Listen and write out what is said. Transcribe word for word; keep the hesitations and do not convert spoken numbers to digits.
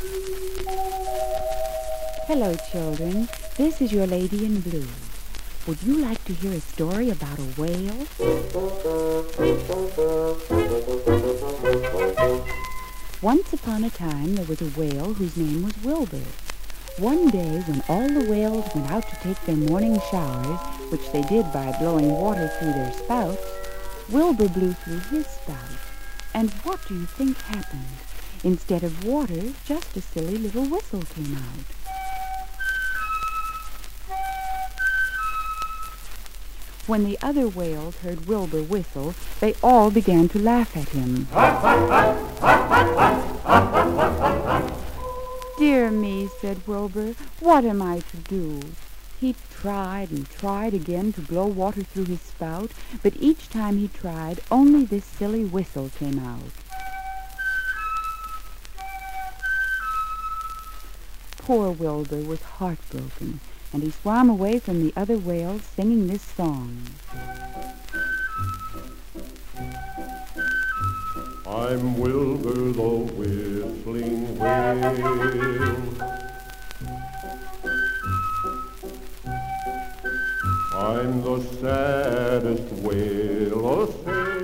Hello, children. This is your Lady in Blue. Would you like to hear a story about a whale? Once upon a time, there was a whale whose name was Wilbur. One day, when all the whales went out to take their morning showers, which they did by blowing water through their spouts, Wilbur blew through his spout. And what do you think happened? Instead of water, just a silly little whistle came out. When the other whales heard Wilbur whistle, they all began to laugh at him. "Dear me," said Wilbur, "what am I to do?" He tried and tried again to blow water through his spout, but each time he tried, only this silly whistle came out. Poor Wilbur was heartbroken, and he swam away from the other whales singing this song. I'm Wilbur the whistling whale. I'm the saddest whale a sail.